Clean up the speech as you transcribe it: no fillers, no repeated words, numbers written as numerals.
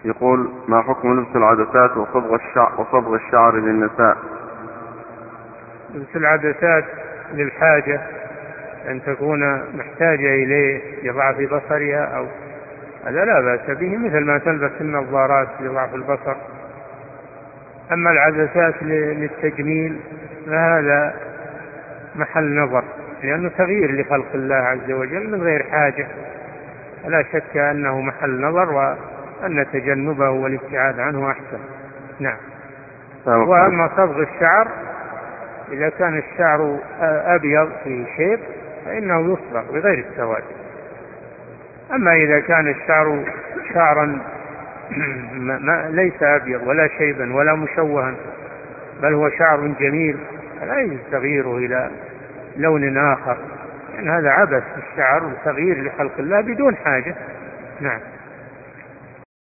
يقول: ما حكم لبس العدسات وصبغ الشعر للنساء؟ لبس العدسات للحاجة، أن تكون محتاجة إليه لضعف بصرها أو هذا لا بأس به، مثل ما تلبس النظارات لضعف البصر. أما العدسات للتجميل فهذا محل نظر، لأنه تغيير لخلق الله عز وجل من غير حاجة، لا شك أنه محل نظر، وأن تجنبه والابتعاد عنه أحسن. نعم. وأما صبغ الشعر، إذا كان الشعر أبيض في شيب فإنه يصبغ بغير السواد. أما إذا كان الشعر شعرا ليس أبيض ولا شيبا ولا مشوها، بل هو شعر جميل، لا يجوز تغييره إلى لون آخر، لأن هذا عبث بالشعر وتغيير لخلق الله بدون حاجة. نعم.